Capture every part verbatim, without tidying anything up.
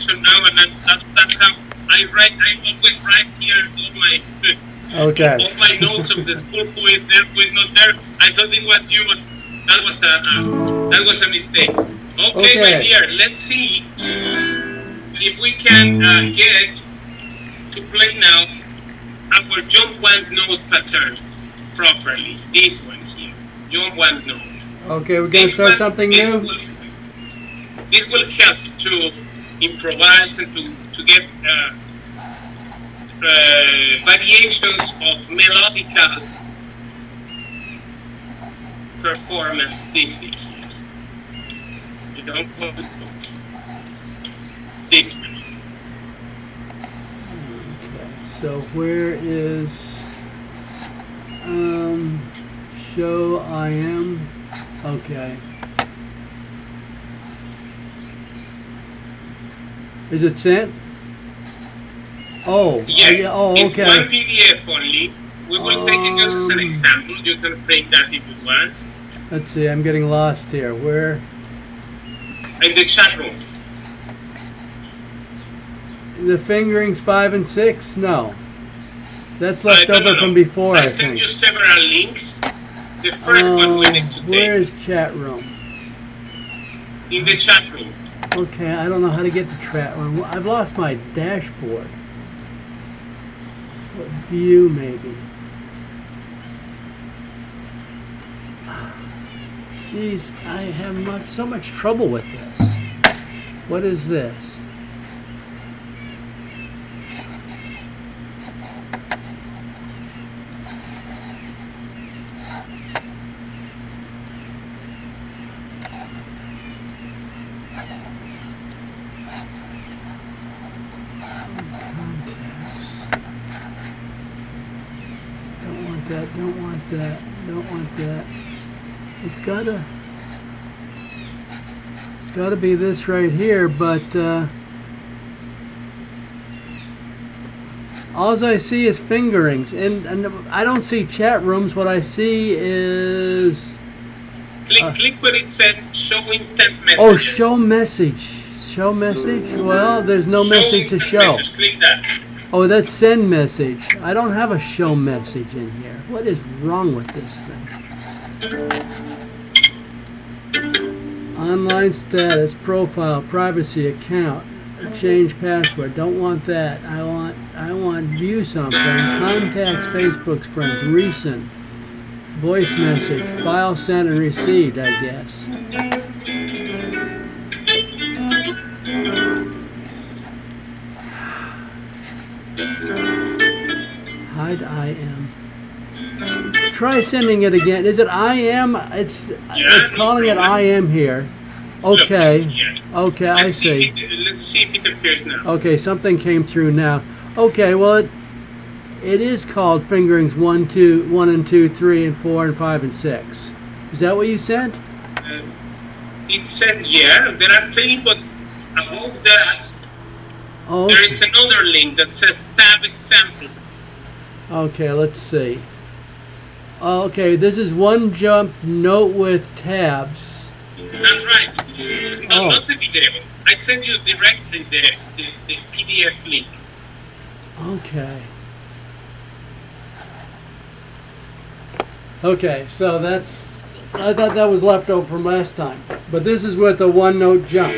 version now, and that, that, that's how I write. I always write here all my Okay. all my notes of the school, who is there, who is not there. I thought it was you, but that was a uh, that was a mistake. Okay, Okay. my dear, let's see if we can uh, get to play now our jump one note pattern properly. This one here, jump one note. Okay, we're gonna start something this new. Will, this will help to improvise and to to get uh, uh, variations of melodical performance. This thing here. You don't call it this one. Okay, so where is um show I am? Okay. Is it sent? Oh, Yes, oh, yeah, oh it's okay. one P D F only. We will take it just as an Um, example. You can print that if you want. Let's see, I'm getting lost here. Where? In the chat room. The fingerings five and six? No. That's Uh, left no, over no, no. from before, I, I sent think. you several links. The first one we Um, need to where take. is chat room? In the chat room. Okay, I don't know how to get to chat room. I've lost my dashboard. What view, maybe? Jeez, I have much, so much trouble with this. What is this? Contacts. Don't want that, don't want that, don't want that. It's gotta, it's gotta be this right here, but uh, all I see is fingerings, and, and I don't see chat rooms. What I see is Click, Uh, click where it says show instant messages. oh, show message, show message. Well, there's no Show message to instant show. message. Click that. Oh, that's send message. I don't have a show message in here. What is wrong with this thing? Online status, profile, privacy, account, change password. Don't want that. I want I want view something. Contacts, Facebook's friends, recent, voice message, file sent and received, I guess. Hide I am. Try sending it again. Is it I am? It's it's calling it I am here. Okay. Look, here. Okay, I Let's see. If it, let's see if it appears now. Okay, something came through now. Okay, well it it is called fingerings one, two, one and two, three and four and five and six. Is that what you said? Uh, it says, yeah, there are three, but above that, Oh, there okay. is another link that says tab example. Okay, let's see. Okay, this is one jump note with tabs. That's right. No, Oh. not the video. I sent you directly the, the, the P D F link. Okay. Okay, so that's, I thought that was left over from last time. But this is with a one note jump.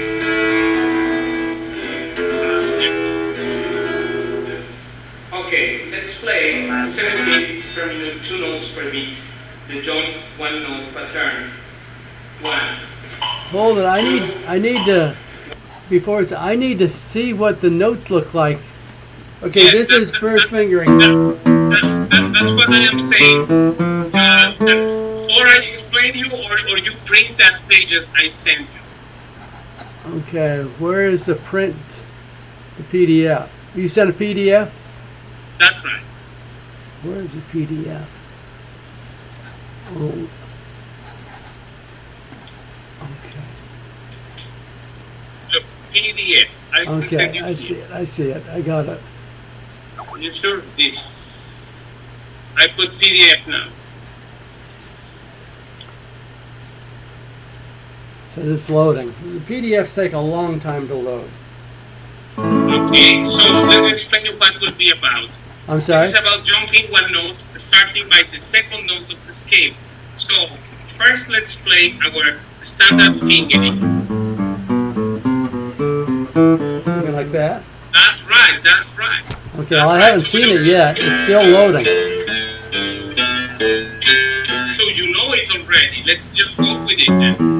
Okay, let's play seventy beats per minute, two notes per beat. The jump one note pattern. One. Hold it, I need, I need to, before it's, I need to see what the notes look like. Okay, Yes, this that's- is first fingering. That, that, that, that's what I am saying. Uh, that, or I explain you, or, or you print that pages I sent you. Okay, where is the print, the P D F? You sent a P D F? That's right. Where is the P D F? Oh. Look, P D F. I will send Okay, you I here. see it, I see it, I got it. You sure? This. I put P D F now. So it's loading. The P D Fs take a long time to load. Okay, so let me explain you what will be about. I'm sorry? This is about jumping one note, starting by the second note of the scale. So, first let's play our standard fingering. Something like that? That's right, that's right. Okay, well, I haven't seen it yet. It's still loading. So you know it already. Let's just go with it then.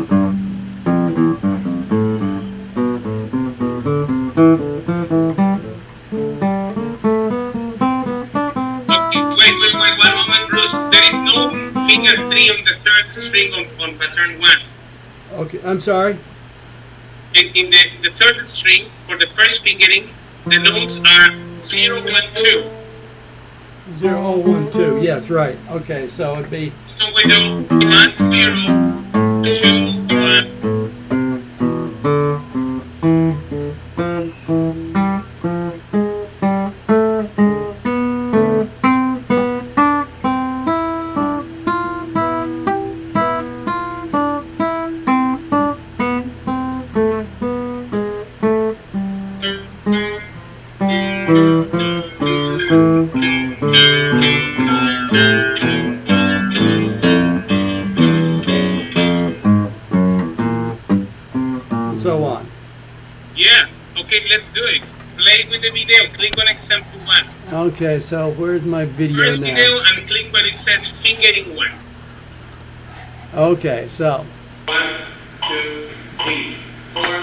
Finger three on the third string on, on pattern one. Okay, I'm sorry? In, in the, the third string, for the first fingering, the notes are zero, one, two. zero, one, two, yes, right. Okay, so it'd be... So we do one, zero, two, one. So on. Yeah, okay, let's do it. Play with the video. Click on example one. Okay, so where's my video First now? video and click where it says fingering one. Okay, so. One, two, three, four.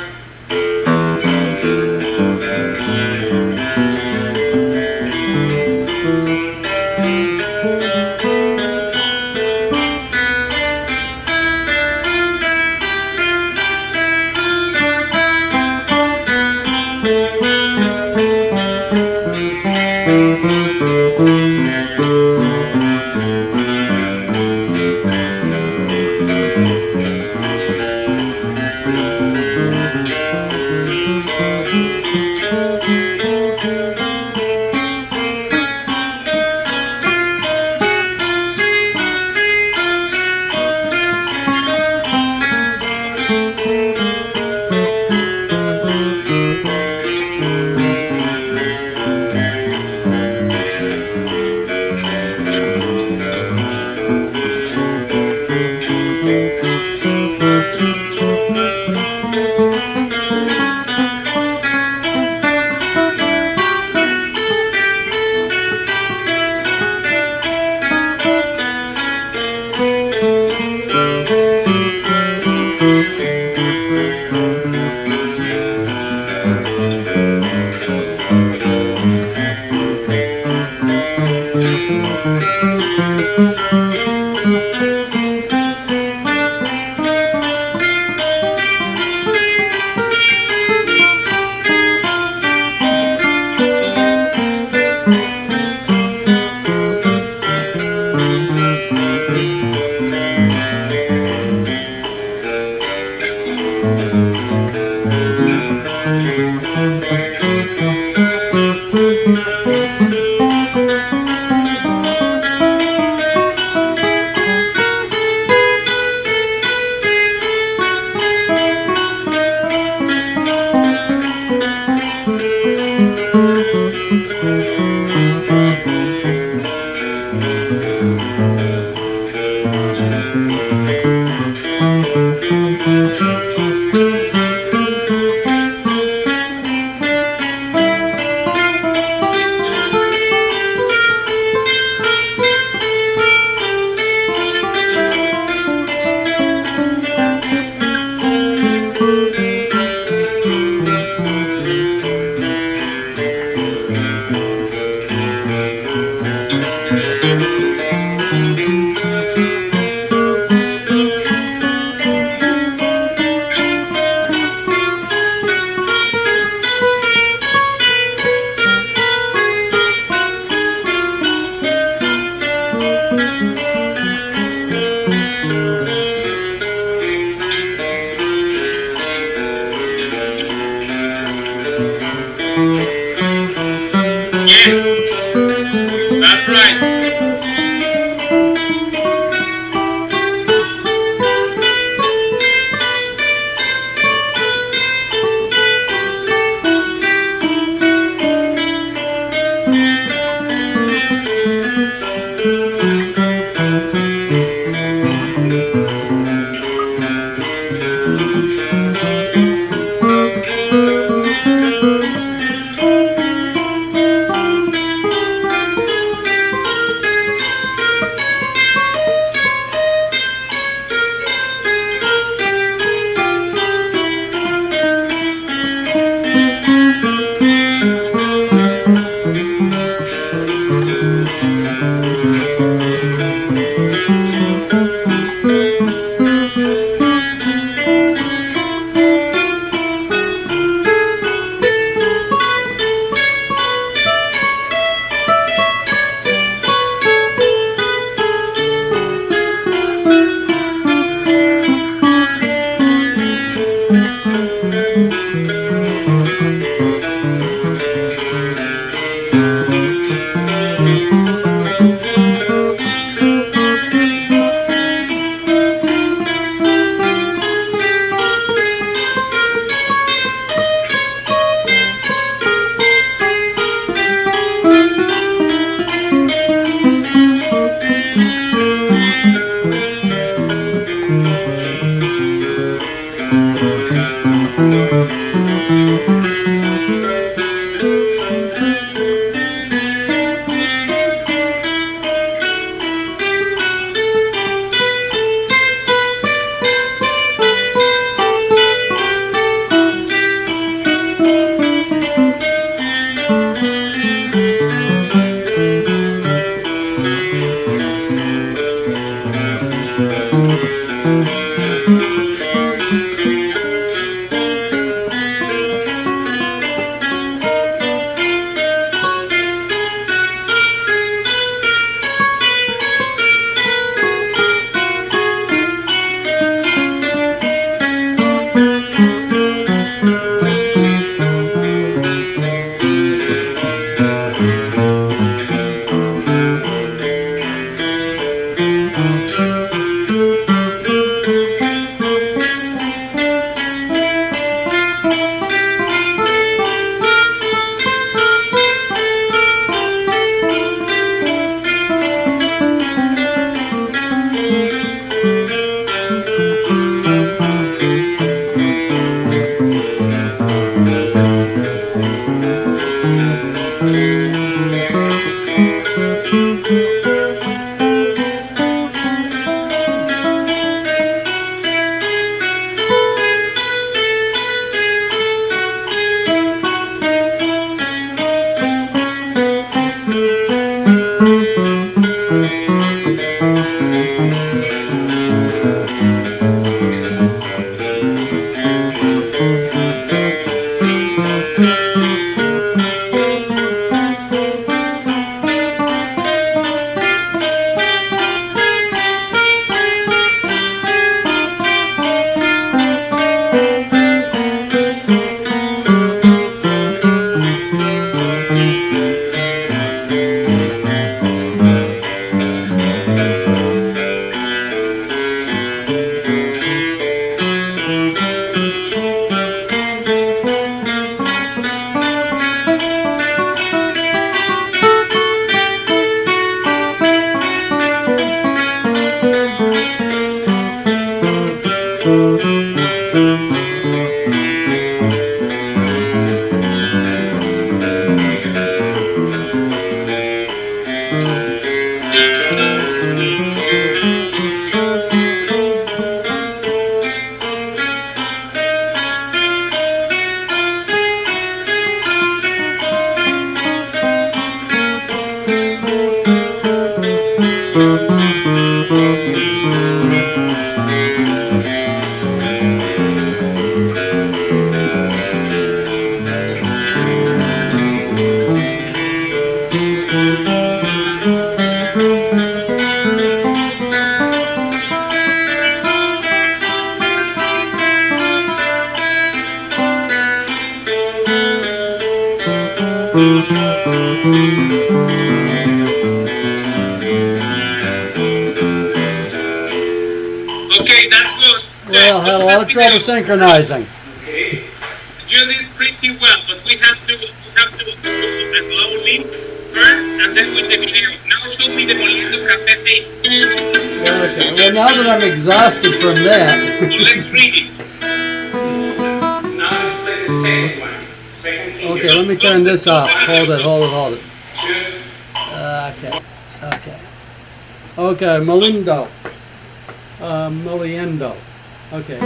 Okay, that's good. Well, had a lot of trouble synchronizing. Okay. You did pretty well, but we have to we have to go slowly first, and then with the video. Now show me the Moliendo Café thing. Okay. Well, now that I'm exhausted from that. So let's read it. Now let's play the second one. Second finger. Okay, let me turn this off. Hold it, hold it, hold it. Uh, okay, okay. Okay, Moliendo. Uh, Moliendo. Okay.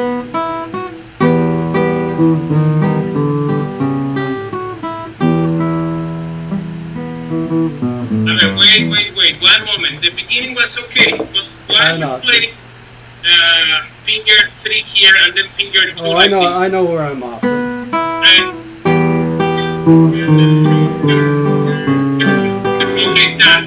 Okay, wait, wait, wait. One moment. The beginning was okay, but why you play uh, finger three here and then finger two? Oh, I know, I know where I'm off. And okay, that.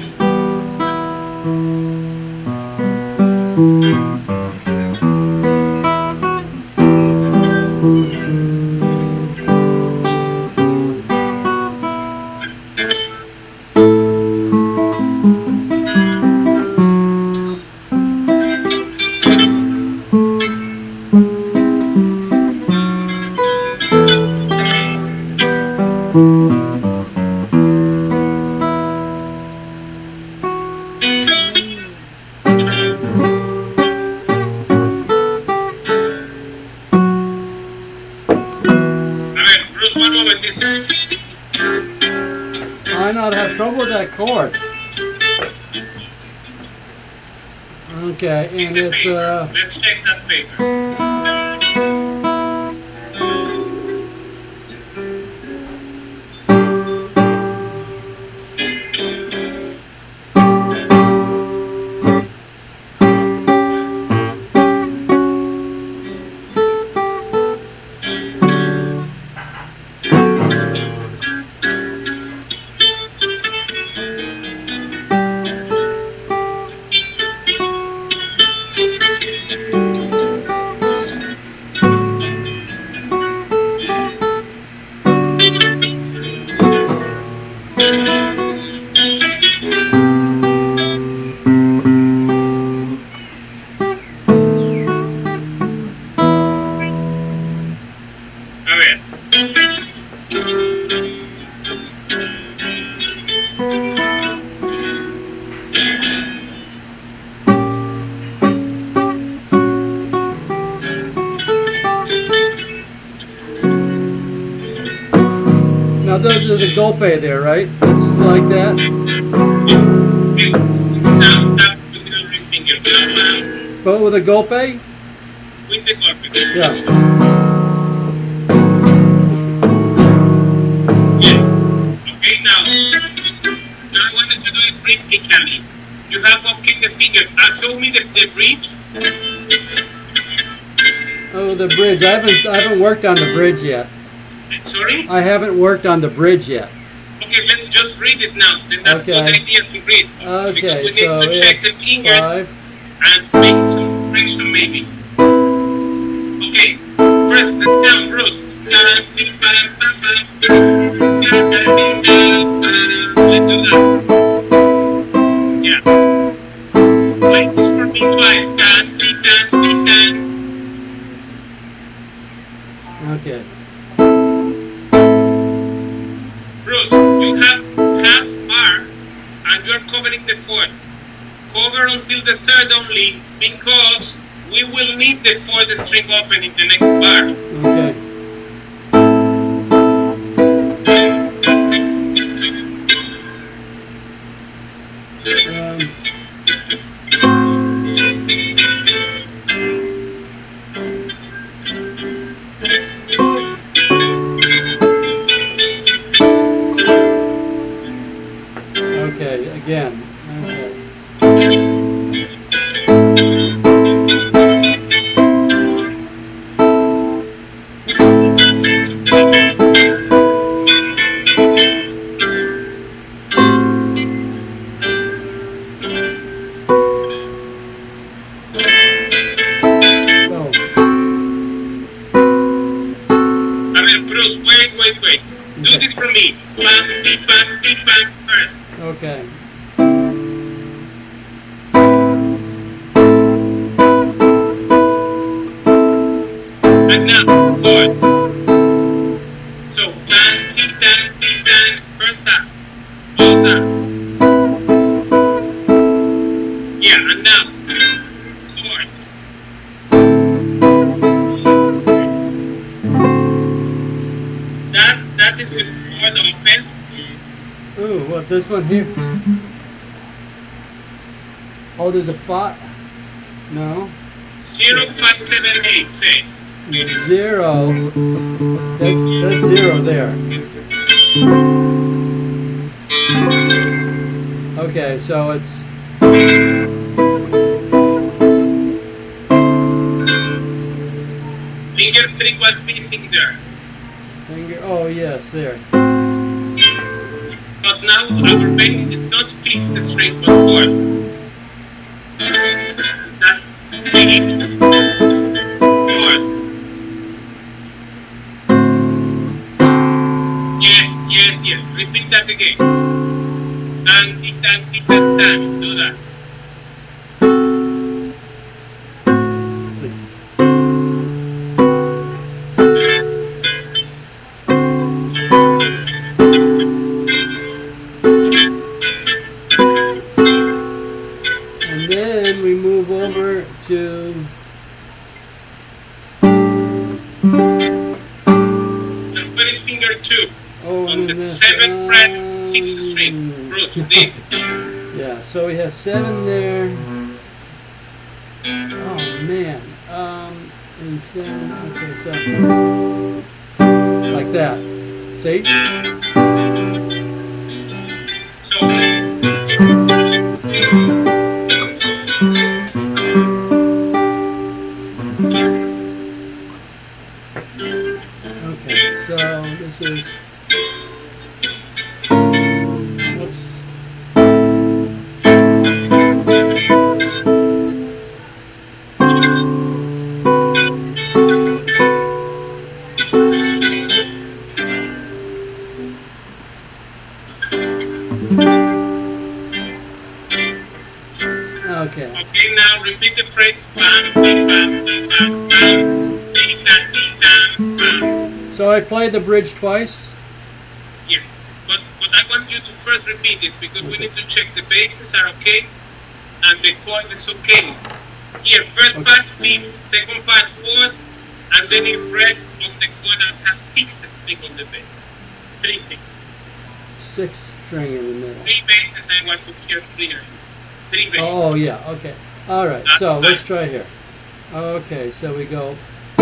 I not have trouble with that chord. Okay, and it's uh. Let's check that paper. Now there's, there's a golpe there, right? It's like that? Down, tap with the ring finger. Down, down. But with a golpe? With the golpe. Yeah. Yes. Okay, now. Now I wanted to do it rhythmically. You have okay the fingers. Now show me the, the bridge. Oh, the bridge. I haven't I haven't worked on the bridge yet. Sorry? I haven't worked on the bridge yet. Okay, let's just read it now. Then that's Okay. good idea to read. Okay, because we need so to check it's the fingers five. and make some correction maybe. Okay, press the down, Bruce. Let's do that. Yeah. Play this for me twice. Dance, dance, dance. Okay. Bruce, you have half bar and you are covering the fourth. Cover until the third only because we will need the fourth string open in the next bar. Okay. Um, Okay, again. Okay. wait, wait, wait. Do Okay. this for me. Bang, beep, bang, beep, bang first. Okay. And now, chord. So, bang, beep, bang, beep, bang, first half. Both half. Yeah, and now, chord. That, that is with chord open. Ooh, what, this one here? Oh, there's a five. No. zero five seven eight says. Zero. That's, that's zero there. Okay, so it's Finger three was missing there. finger. Oh, yes, there. But now our bass is not fifth string but fourth. That's the fourth. Yes, yes, yes. Repeat that again. Tan, ti, tan, ti, tan, tan. Do that. And then we move over to And where is finger two? oh, On the this- seventh fret, um, sixth string. Bruce, this. Yeah, so we have seven there. Oh man. Um, and seven. Okay, so like that. See? So, Okay, so this is. Whoops. Okay. okay, now repeat the phrase. Bang, bang, bang, bang, bang. Ding, dang, ding, dang, bang. So I played the bridge twice. Yes, but but I want you to first repeat it because we need to check the basses are okay and the chord is okay. Here, first Okay. part fifth, second part fourth, and then you press on the chord that has six strings on the bass. Three things. Six string in the middle. Three basses I want to hear clearly. Three basses. Oh, oh yeah, okay. All right, so let's try here. Okay, so we go.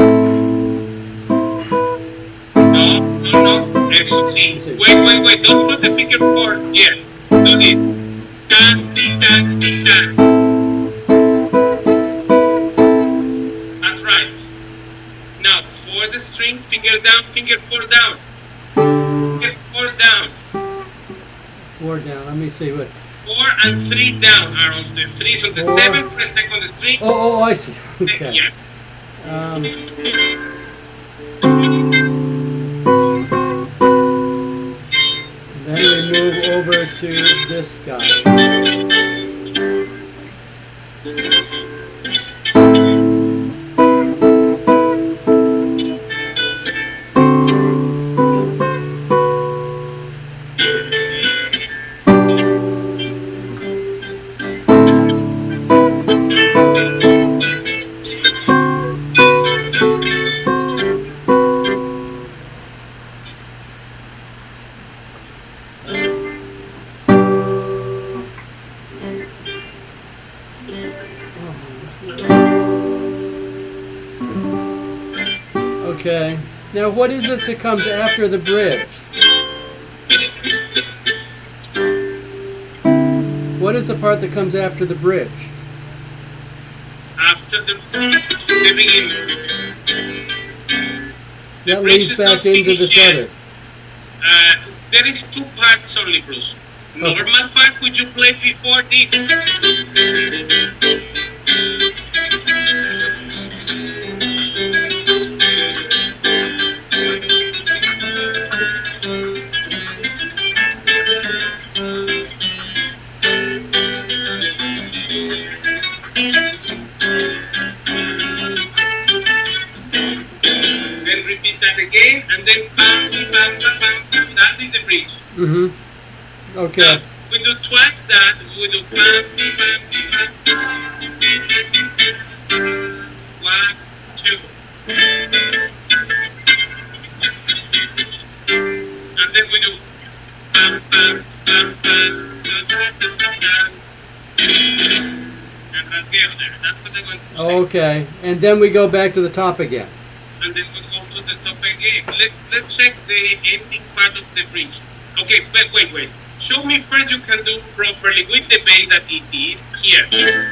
No, no, no. Eso sí. Wait, wait, wait. Don't put the finger four yet. Do this. Tan, ti, tan, ti, tan. That's right. Now, for the string, finger down, finger four down. Finger four down. Four down. Let me see what. Four and three down are on the three. So the Four. seventh fret second string. Oh, oh, I see. Okay. Yes. Um, then we move over to this guy. Okay. Now, what is this that comes after the bridge? What is the part that comes after the bridge? After the, the beginning. The That bridge leads is back not into finished this yet. other. Uh, there is two parts only, Bruce. Normal part, would you play before this? that again, and then bam, bam, bam, bam, bam. That is the bridge. Mm-hmm. Okay. Now, we do twice that. We do bam, bam, bam, bam. One, two. And then we do bam, bam, bam, bam, bam, bam, bam, bam. And that's the other. That's what I want to say. Okay. And then we go back to the top again. And then we go to the top again. Let's let's check the ending part of the bridge. Okay, wait, wait, wait. Show me first you can do properly with the bass that it is here.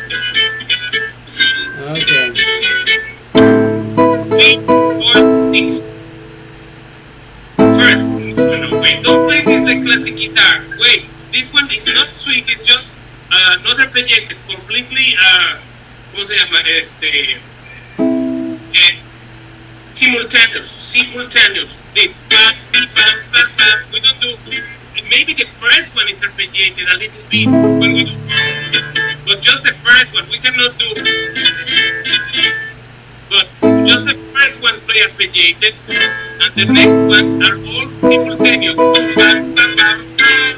Okay. Three, four, six. First, no, no, wait. Don't play this like classic guitar. Wait, this one is not sweet. It's just uh, not arpeggiated. Completely. Uh, ¿Cómo se llama? Este. Eh, simultaneous. Simultaneous. This. Bam, bam, bam, bam. We don't do. Maybe the first one is arpeggiated a little bit when we do, but just the first one. We cannot do, but just the first one play arpeggiated, and the next one are all simultaneous. Bam, bam, bam, bam.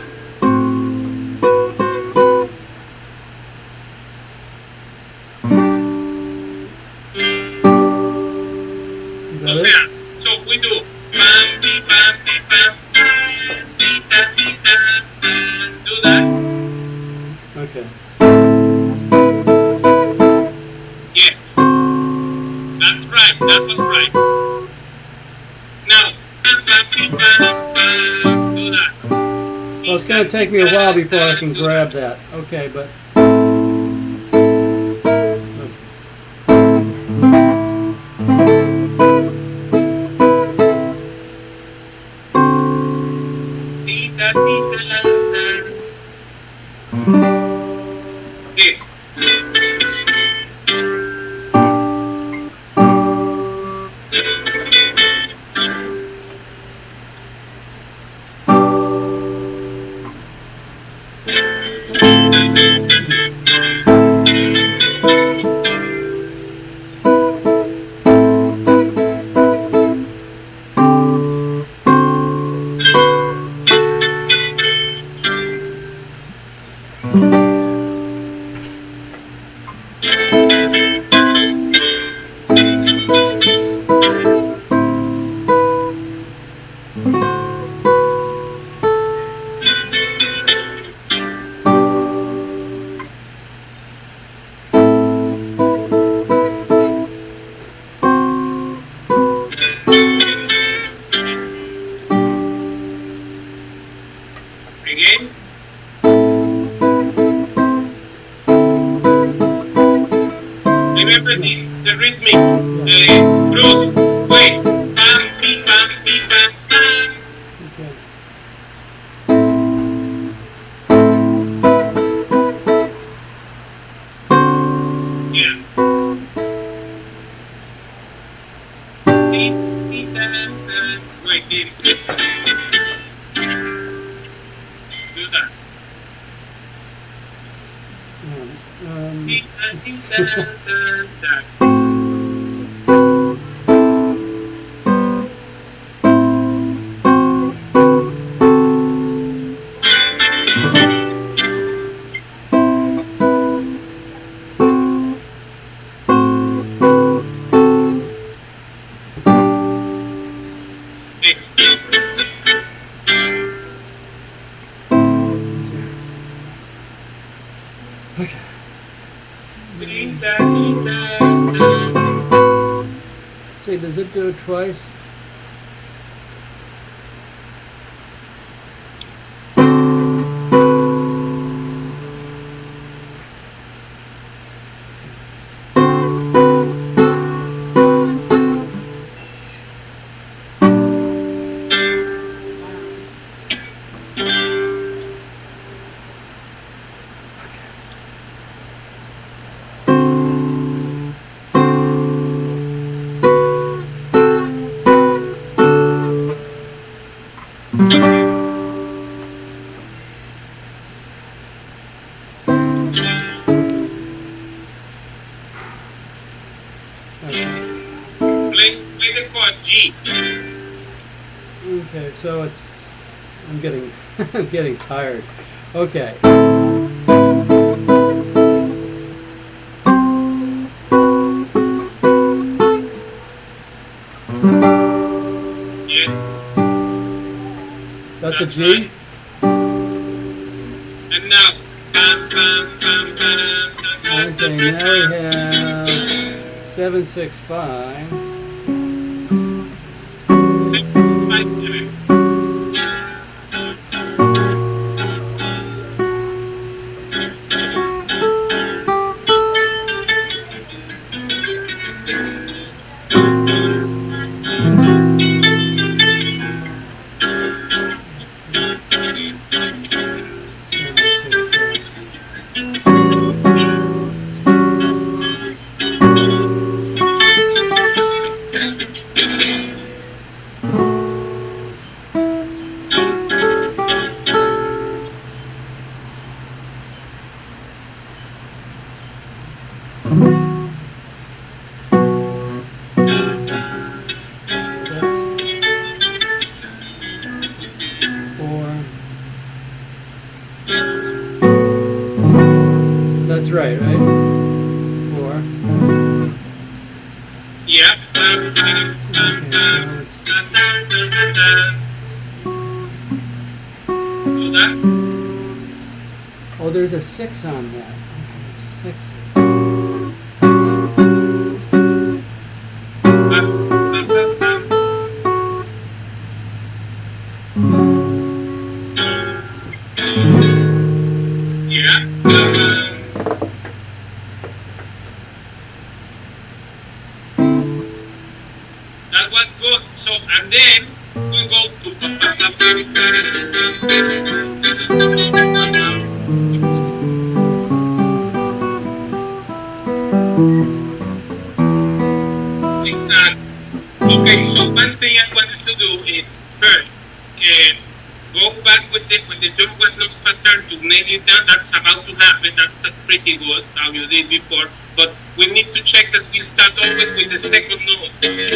O sea, so we do bam, bam, bam, bam. Do that. Okay. Yes. That's right. That was right. Now, do that. Well, it's going to take me a while before I can grab that. Okay, but... Yes. Again. Remember this, the rhythmic uh, blues. Wait, bam, beep, bam, beep, bam, bam. Okay. Yeah. Beep, beep, bam, bam. Wait, this. Do that. Um, Beep, bam, beep, bam, bam, bam. This. okay. Beep, bam, beep, bam, bam. See, does it do it twice? Play, play the chord G. Okay, so it's, I'm getting, I'm getting tired. Okay. Yes. That's a That's G? right. And now, bam, bam, bam, bam, bam, Okay, bam, now we bam. have seven six five. Six, five, seven. That's right, right? Four. Yeah. Okay, so it's Do that. oh, there's a six on that. Okay, six. Yeah. That was good. So, and then we go to. Exactly. Okay, so one thing I wanted to do is first uh, go back with the with the jump with no pattern to nail it down. That's about to happen. That's uh, pretty good how you did before. But we need to check that we start always with the second note.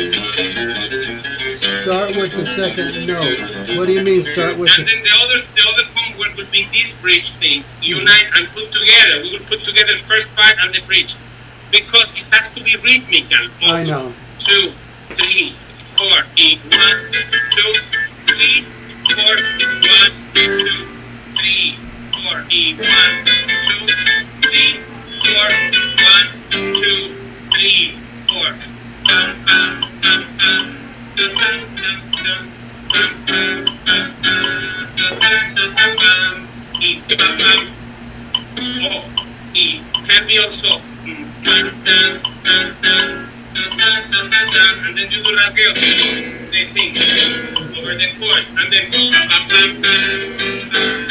Start with the second note. What do you mean start with And the... then the other the other homework would be this bridge thing. Unite and put together. We will put together the first part and the bridge. Because it has to be rhythmical. I know. Two, three, four, eight, one, two, three, four, one, two, three, four, eight, one, two, three, four, one, two, three, four. Bam, bam, bam, bam. Dun, dun, dun, dun. Bam, bam, bam, bam. Dun, dun, dun, dun, bam. Eat, bam, bam. Oh, eat. Can be also. mm, Dun, dun, dun, dun. Dun, dun, dun, dun, dun. And then you do rasgueo. The thing over the chord. And then bam, bam, bam,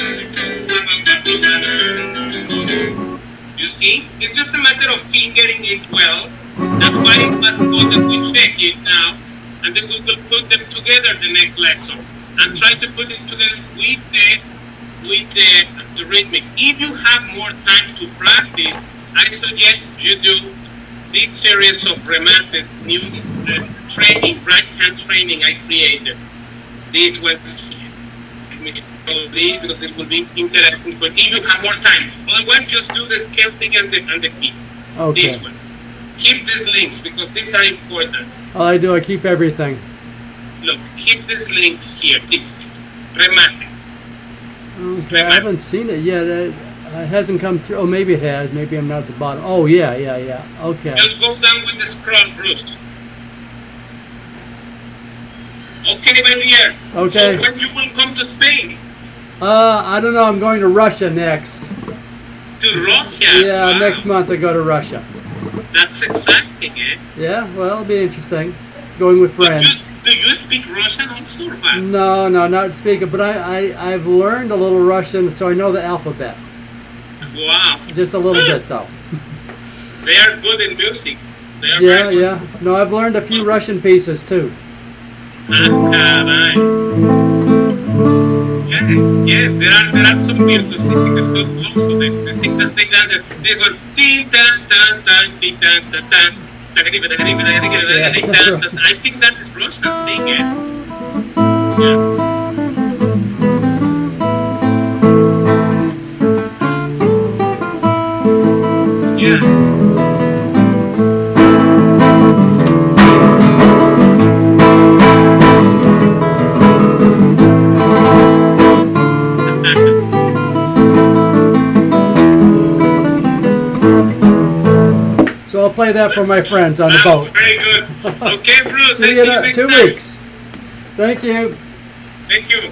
bam. You see? It's just a matter of fingering it well. That's why it was good that we check it now. And then we will put them together the next lesson. And try to put it together with the with the, the rhythmics. If you have more time to practice, I suggest you do this series of remates, new uh, training, right hand training I created. This was here. Let me show this because this will be interesting. But if you have more time, otherwise just do the scale thing and the, and the key. Okay. These ones. Keep these links because these are important. All I do, I keep everything. Look, keep these links here. This remate. Okay, I haven't seen it yet. It, it hasn't come through. Oh, maybe it has. Maybe I'm not at the bottom. Oh, yeah, yeah, yeah. Okay. Just go down with the scroll, Bruce. Okay, my dear. Okay. So when you will come to Spain? Uh, I don't know. I'm going to Russia next. To Russia? Yeah, Wow. next month I go to Russia. That's exciting, eh? Yeah, well, it'll be interesting. Going with But friends. you, do you speak Russian also, or what? No, no, not speaking, but I, I, I've learned a little Russian, so I know the alphabet. Wow. Just a little bit, though. They are good in music. They are Yeah, very good. yeah. No, I've learned a few Russian pieces, too. Ah, caray. Yes, yes, there are there are some virtuosistic also. The, the thing that they dance, they go tin tan tan tan tin tan tan tan. I think that is Russian thing, eh? Yeah. So I'll play that for my friends on the Wow, boat. very good. Okay, Bruce. See you in uh, two weeks. Thank you. Thank you.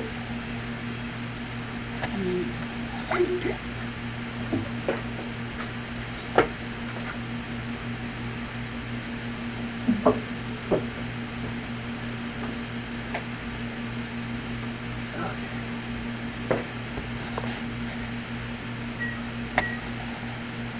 Oh.